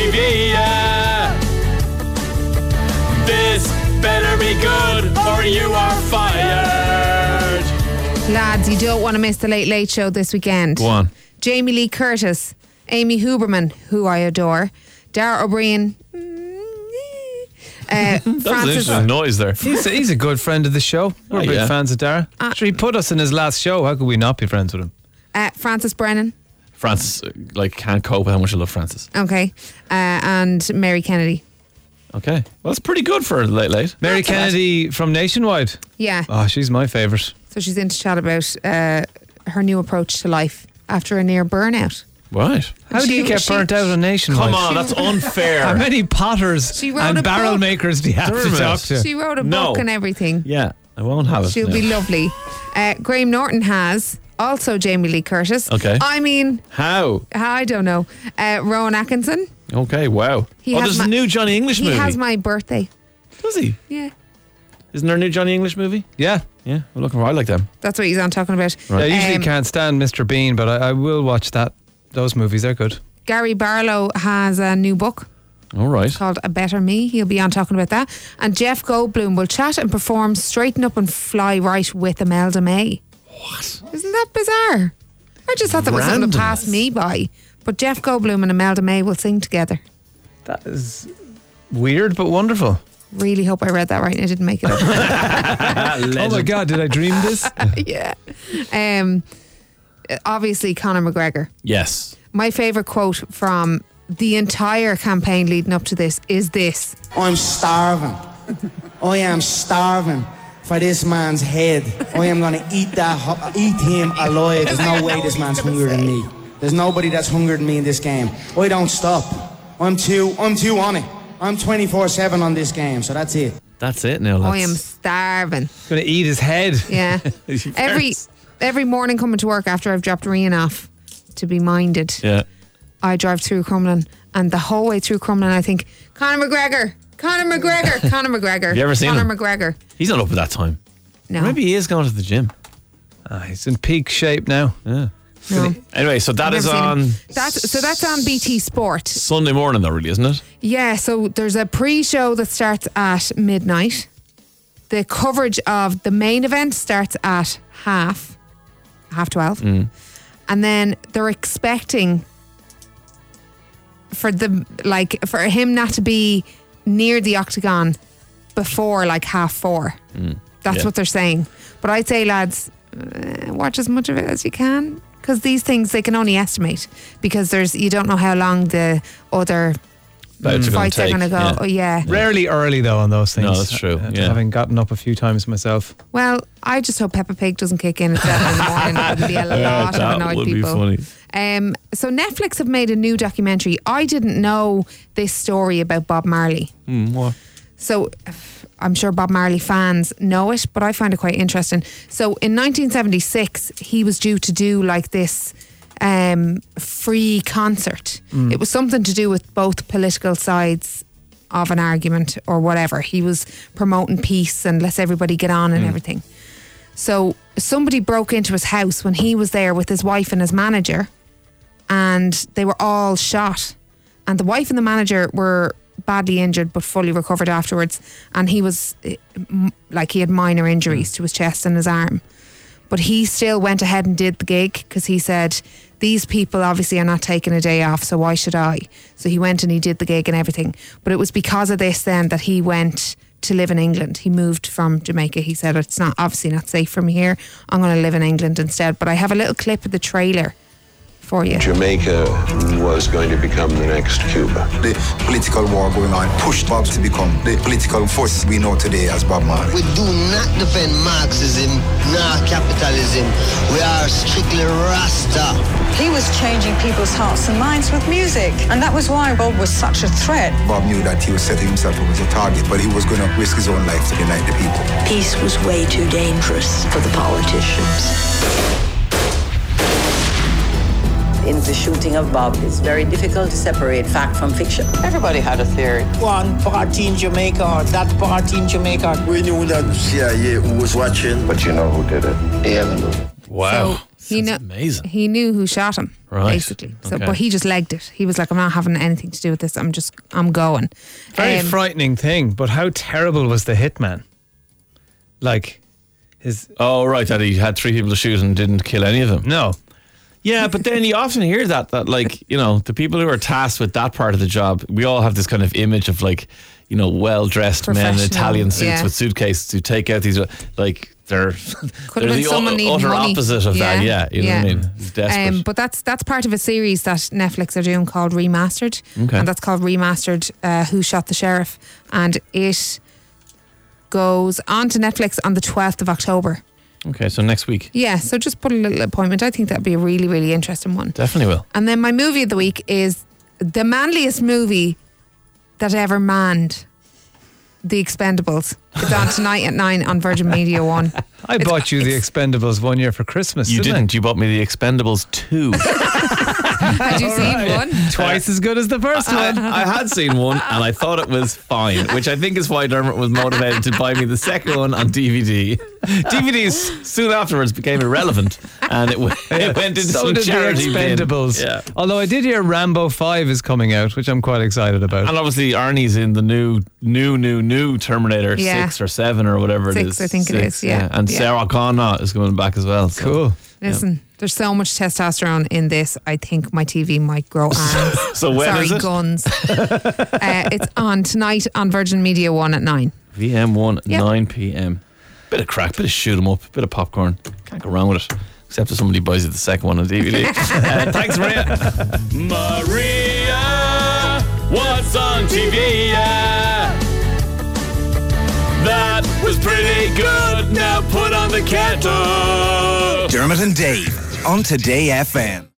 TV, yeah. This better be good or you are fired. Lads, you don't want to miss the Late Late Show this weekend. Go on. Jamie Lee Curtis, Amy Huberman, who I adore, Dara O'Brien, Francis. There's noise there. He's a good friend of the show. We're big fans of Dara. Sure, he put us in his last show. How could we not be friends with him? Francis Brennan. Francis, can't cope with how much I love Francis. Okay. And Mary Kennedy. Okay. Well, it's pretty good for late. Mary Kennedy from Nationwide. Yeah. Oh, she's my favourite. So she's in to chat about her new approach to life after a near burnout. Right. How do you get burnt out on Nationwide? Come on, that's unfair. How many potters and barrel makers do you have to talk to? She wrote a book and everything. Yeah, I won't have it. She'll be lovely. Graham Norton has also Jamie Lee Curtis. Okay. I mean, how? I don't know. Rowan Atkinson. Okay, wow. There's a new Johnny English movie. He has my birthday. Does he? Yeah. Isn't there a new Johnny English movie? Yeah. Yeah, we're looking for. I like them. That's what he's on talking about. Right. I usually can't stand Mr. Bean, but I will watch those movies. They're good. Gary Barlow has a new book. All right. Called A Better Me. He'll be on talking about that. And Jeff Goldblum will chat and perform Straighten Up and Fly Right with Imelda May. What? Isn't that bizarre? I just thought that was something that passed me by. But Jeff Goldblum and Imelda May will sing together. That is weird but wonderful. Really hope I read that right and I didn't make it up. Oh my God, did I dream this? Yeah. Obviously Conor McGregor. Yes. My favourite quote from the entire campaign leading up to this is this. I'm starving. I am starving for this man's head. I am going to eat him alive. There's no way this man's hungrier than me. There's nobody that's hungrier than me in this game. I don't stop. I'm too on it. I'm 24/7 on this game, so that's it. That's it now, lads. I am starving. Going to eat his head. Yeah. Every morning coming to work after I've dropped Rian off to be minded, I drive through Crumlin, and the whole way through Crumlin I think, Conor McGregor. Have you ever seen him? Conor McGregor. He's not up at that time. No. Maybe he is going to the gym. He's in peak shape now. Yeah. No. Anyway, so that's on... That's on BT Sport. Sunday morning though, really, isn't it? Yeah, so there's a pre-show that starts at midnight. The coverage of the main event starts at half 12. And then they're expecting for him not to be near the octagon before 4:30. That's what they're saying. But I'd say, lads, watch as much of it as you can, because these things they can only estimate, because you don't know how long the other fights are going to go. Oh, yeah. Rarely early though on those things. No, that's true. Having gotten up a few times myself. Well, I just hope Peppa Pig doesn't kick in at 7 in the morning. It would be a lot of annoyed people. That would be funny. So Netflix have made a new documentary. I didn't know this story about Bob Marley. What? So I'm sure Bob Marley fans know it, but I find it quite interesting. So in 1976, he was due to do this free concert. It was something to do with both political sides of an argument or whatever. He was promoting peace and let's everybody get on and everything. So somebody broke into his house when he was there with his wife and his manager, and they were all shot. And the wife and the manager were badly injured but fully recovered afterwards, and he was he had minor injuries to his chest and his arm, but he still went ahead and did the gig because he said, these people obviously are not taking a day off, so why should I? So he went and he did the gig and everything. But it was because of this then that he went to live in England. He moved from Jamaica. He said, it's obviously not safe from here, I'm going to live in England instead. But I have a little clip of the trailer for you. Jamaica was going to become the next Cuba. The political war going on pushed Bob to become the political force we know today as Bob Marley. We do not defend Marxism nor capitalism. We are strictly Rasta. He was changing people's hearts and minds with music, and that was why Bob was such a threat. Bob knew that he was setting himself up as a target, but he was going to risk his own life to unite the people. Peace was way too dangerous for the politicians. In the shooting of Bob, it's very difficult to separate fact from fiction. Everybody had a theory. One party in Jamaica or that party in Jamaica. We knew that CIA was watching. But you know who did it? Yeah, we know. Wow. amazing. He knew who shot him, basically. So, Okay. but he just legged it. He was like, I'm not having anything to do with this. I'm going. Very frightening thing, but how terrible was the hitman? Like, Oh, right, that he had 3 people to shoot and didn't kill any of them. No. Yeah, but then you often hear that like, you know, the people who are tasked with that part of the job, we all have this kind of image of like, you know, well-dressed men in Italian suits with suitcases who take out these, like, they're the utter opposite of that. Yeah, you know what I mean? It's desperate. But that's part of a series that Netflix are doing called Remastered. Okay. And that's called Remastered, Who Shot the Sheriff. And it goes on to Netflix on the 12th of October. Okay, so next week. Yeah, so just put a little appointment. I think that'd be a really, really interesting one. Definitely will. And then my movie of the week is the manliest movie that ever manned, The Expendables. It's on tonight at 9 on Virgin Media 1. I bought you The Expendables one year for Christmas. You didn't. You bought me The Expendables 2. Had you seen one? Twice as good as the first one. I had seen one and I thought it was fine, which I think is why Dermot was motivated to buy me the second one on DVD. DVDs soon afterwards became irrelevant and it went into some charity bin. Expendables. Yeah. Although I did hear Rambo 5 is coming out, which I'm quite excited about. And obviously Arnie's in the new Terminator 6 or 7 or whatever it is. 6, I think it is, yeah. And Sarah Connor is coming back as well. So. Cool. Listen, there's so much testosterone in this. I think my TV might grow arms. So when is it? Guns. It's on tonight on Virgin Media 1 at 9. VM1 9 p.m. Bit of crack, bit of shoot 'em up, bit of popcorn. Can't go wrong with it. Except if somebody buys you the second one on DVD. Thanks, Maria. Maria, what's on TV? Yeah. That was pretty good. Now put on the kettle. Dermot and Dave on Today FM.